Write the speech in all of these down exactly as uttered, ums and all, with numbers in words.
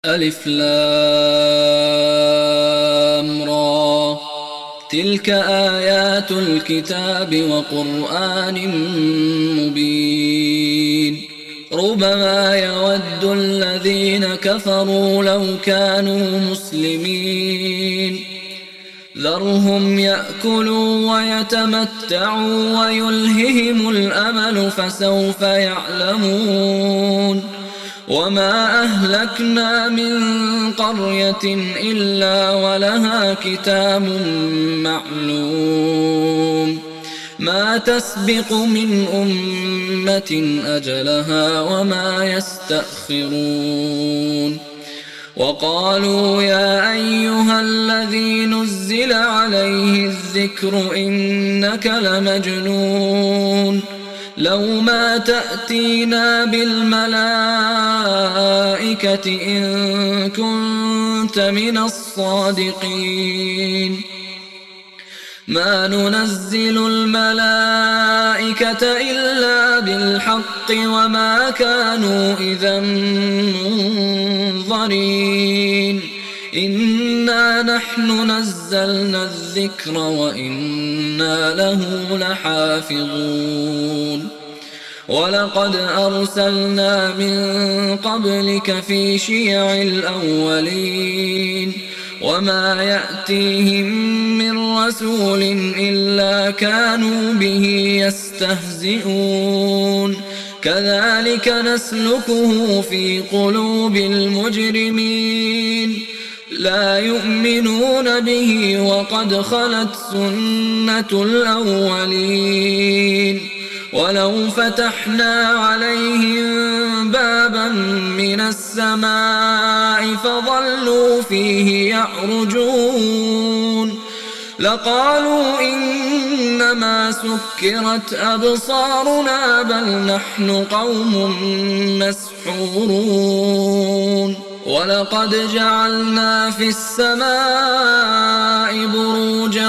ألف لام را تلك آيات الكتاب وقرآن مبين ربما يود الذين كفروا لو كانوا مسلمين ذرهم يأكلوا ويتمتعوا ويلههم الأمل فسوف يعلمون وما أهلكنا من قرية إلا ولها كتاب معلوم ما تسبق من أمة أجلها وما يستأخرون وقالوا يا أيها الذي نزل عليه الذكر إنك لمجنون لو ما تأتينا بالملائكة إن كنت من الصادقين ما ننزل الملائكة إلا بالحق وما كانوا إذا منظرين إنا نحن نزلنا الذكر وإنا له لحافظون ولقد أرسلنا من قبلك في شيع الأولين وما يأتيهم من رسول إلا كانوا به يستهزئون كذلك نسلكه في قلوب المجرمين لا يؤمنون به وقد خلت سنة الأولين ولو فتحنا عليهم بابا من السماء فظلوا فيه يعرجون لقالوا إنما سكرت أبصارنا بل نحن قوم مسحورون ولقد جعلنا في السماء بروجا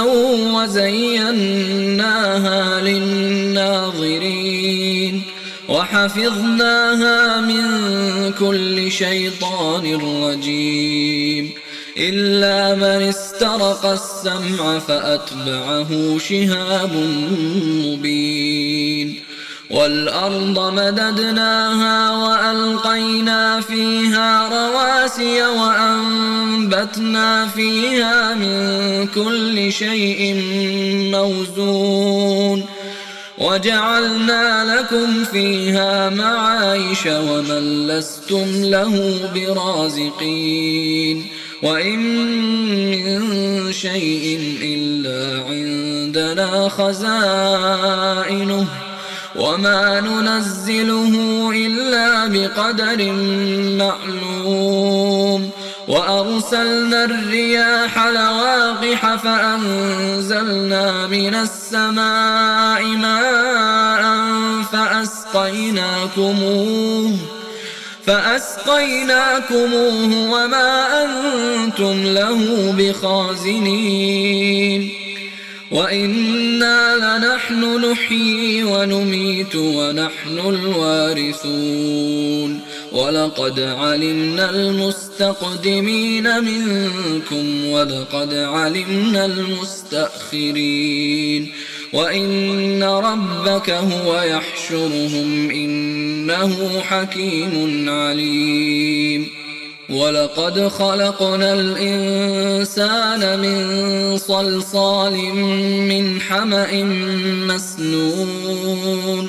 وزيناها للناظرين وحفظناها من كل شيطان رجيم إلا من استرق السمع فأتبعه شهاب مبين والأرض مددناها وألقينا فيها رواسي وأنبتنا فيها من كل شيء موزون وجعلنا لكم فيها معايش ومن لستم له برازقين وإن من شيء إلا عندنا خزائنه وما ننزله إلا بقدر معلوم وأرسلنا الرياح لواقح فأنزلنا من السماء ماء فأسقيناكموه فأسقيناكموه وما أنتم له بخازنين وإنا لنحن نحيي ونميت ونحن الوارثون ولقد علمنا المستقدمين منكم ولقد علمنا المستأخرين وإن ربك هو يحشرهم إنه حكيم عليم ولقد خلقنا الإنسان من صلصال من حمأ مسنون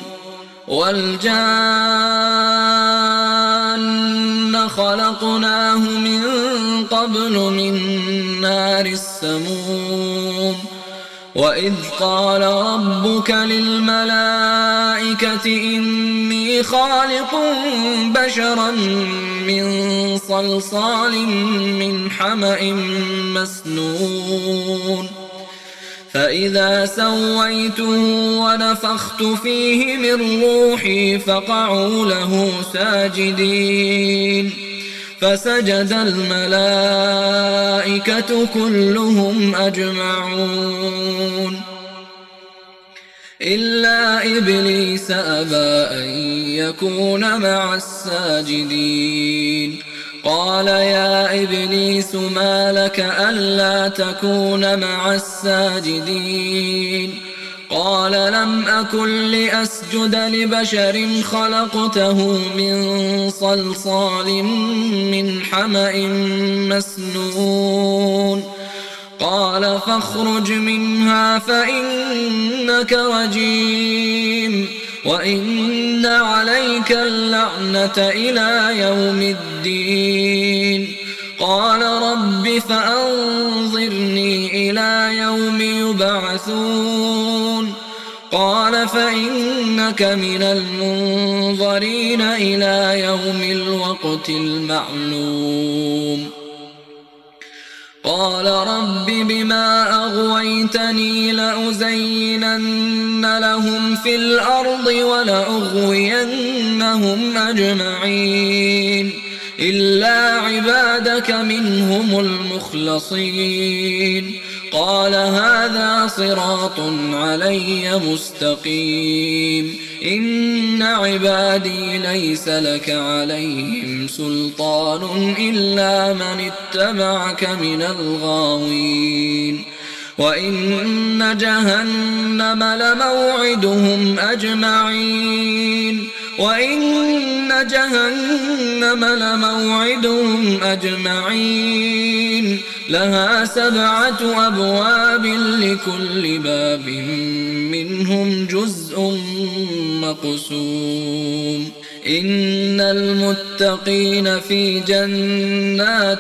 والجان خلقناه من قبل من نار السموم وإذ قال ربك للملائكة إني خالق بشرا من صلصال من حمأ مسنون فإذا سويته ونفخت فيه من روحي فقعوا له ساجدين فسجد الملائكة كلهم أجمعون إلا إبليس أبى أن يكون مع الساجدين قال يا إبليس ما لك ألا تكون مع الساجدين قال لم أكن لأسجد لبشر خلقته من صلصال من حمأ مسنون قال فاخرج منها فإنك رجيم وإن عليك اللعنة إلى يوم الدين قال رب فأنظرني إلى يوم يبعثون قال فإنك من المنظرين إلى يوم الوقت المعلوم قال رب بما أغويتني لأزينن لهم في الأرض ولأغوينهم أجمعين إلا عبادك منهم المخلصين قال هذا صراط علي مستقيم إن عبادي ليس لك عليهم سلطان إلا من اتبعك من الغاوين وإن جهنم لموعدهم أجمعين وإن جهنم لموعدهم أجمعين لها سبعة أبواب لكل باب منهم جزء مقسوم إن المتقين في جنات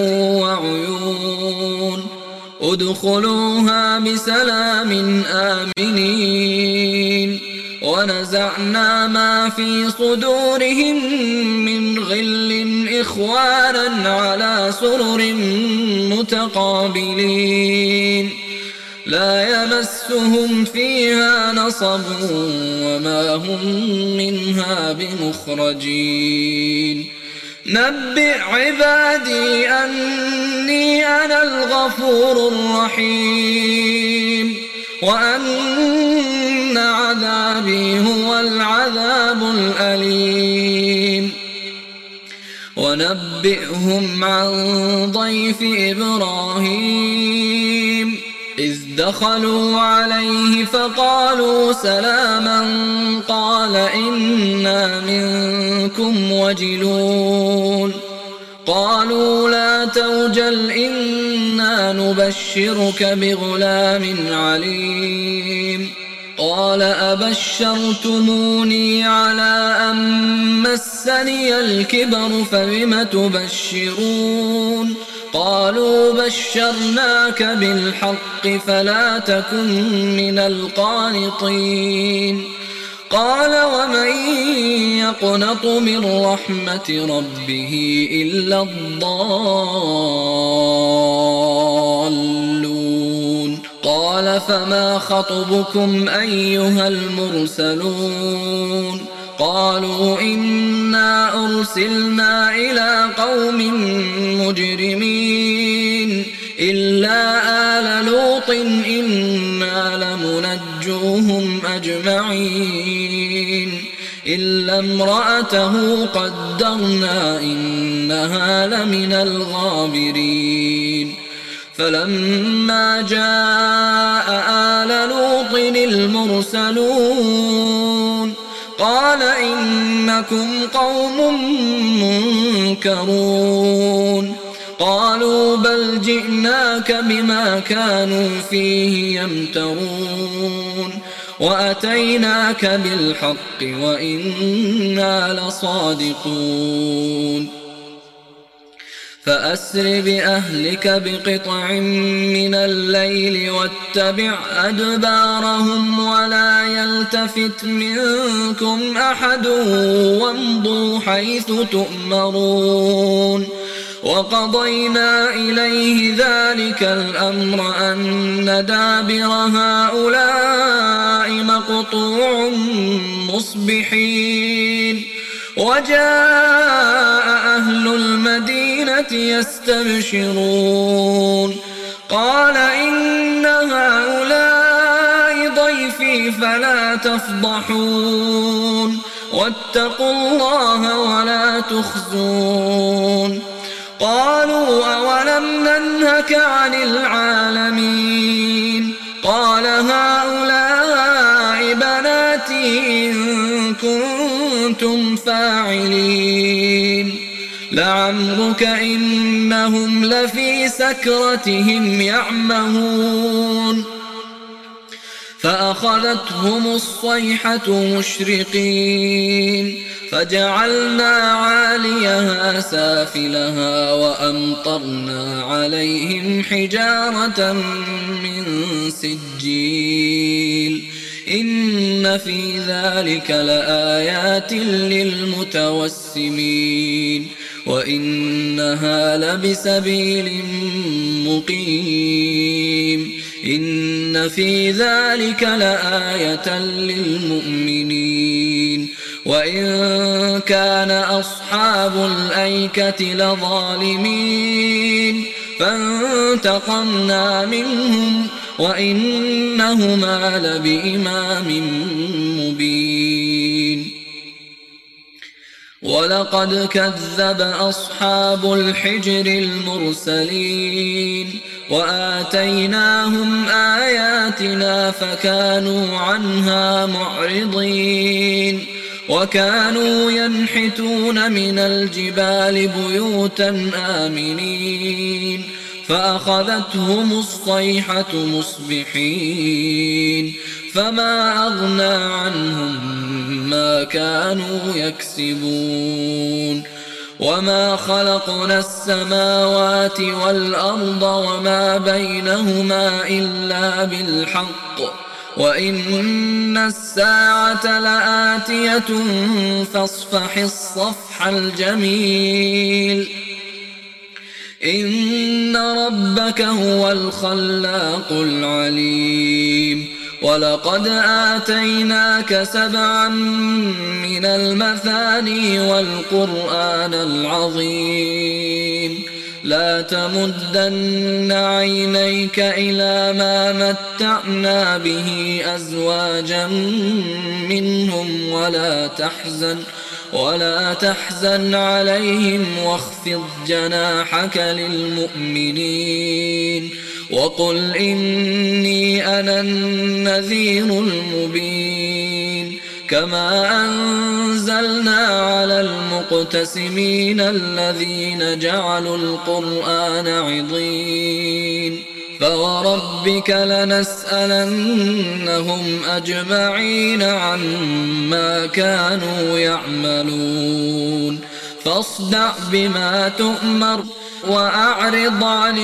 وعيون ادخلوها بسلام آمنين ونزعنا ما في صدورهم من غل إخوانا على سرر متقابلين لا يمسهم فيها نصب وما هم منها بمخرجين نبئ عبادي أني أنا الغفور الرحيم وأن عذابي هو العذاب الأليم ونبئهم عن ضيف إبراهيم إذ دخلوا عليه فقالوا سلاما قال إنا منكم وجلون قالوا لا توجل إنا نبشرك بغلام عليم قال أبشرتموني على أن مسني الكبر فبم تبشرون قالوا بشرناك بالحق فلا تكن من القانطين قال ومن يقنط من رحمة ربه إلا الضالون قال فما خطبكم أيها المرسلون قالوا إنا أرسلنا إلى قوم مجرمين إلا آل لوط إنا لمنجوهم أجمعين إلا امرأته قدرنا إنها لمن الغابرين فلما جاء آل لوط المرسلون قال إنكم قوم منكرون قالوا بل جئناك بما كانوا فيه يمترون وأتيناك بالحق وإنا لصادقون فأسر بأهلك بقطع من الليل واتبع أدبارهم ولا يلتفت منكم أحد وامضوا حيث تؤمرون وقضينا إليه ذلك الأمر أن دابر هؤلاء مقطوع مصبحين وجاء أهل المدينة يستبشرون قال إن هؤلاء ضيفي فلا تفضحون واتقوا الله ولا تخزون قالوا أولم ننهك عن العالمين قال هؤلاء بناتي إن كنتم فاعلين لعمرك إنهم لفي سكرتهم يعمهون فأخذتهم الصيحة مشرقين فجعلنا عاليها سافلها وأمطرنا عليهم حجارة من سجيل إن في ذلك لآيات للمتوسمين وإنها لبسبيل مقيم إن في ذلك لآية للمؤمنين وإن كان أصحاب الأيكة لظالمين فانتقمنا منهم وإنهما لبإمام مبين ولقد كذب أصحاب الحجر المرسلين وآتيناهم آياتنا فكانوا عنها معرضين وكانوا ينحتون من الجبال بيوتا آمنين فأخذتهم الصيحة مصبحين فما أغنى عنهم ما كانوا يكسبون وما خلقنا السماوات والأرض وما بينهما إلا بالحق وإن الساعة لآتية فاصفح الصفح الجميل إن ربك هو الخلاق العليم ولقد آتيناك سبعا من المثاني والقرآن العظيم لا تمدن عينيك إلى ما متعنا به أزواجا منهم ولا تحزن ولا تحزن عليهم واخفض جناحك للمؤمنين وقل إني أنا النذير المبين كما أنزلنا على المقتسمين الذين جعلوا القرآن عضين فوربك لنسألنهم أجمعين عما كانوا يعملون فاصدع بما تؤمر وأعرض عن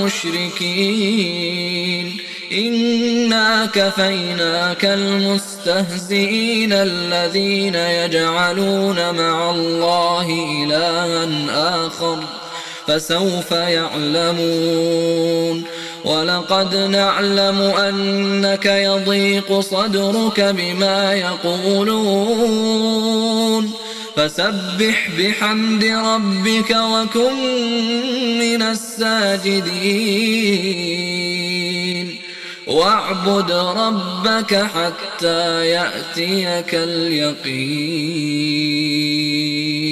المشركين إنا كفيناك المستهزئين الذين يجعلون مع الله إلها آخر فسوف يعلمون ولقد نعلم أنك يضيق صدرك بما يقولون فسبح بحمد ربك وكن من الساجدين واعبد ربك حتى يأتيك اليقين.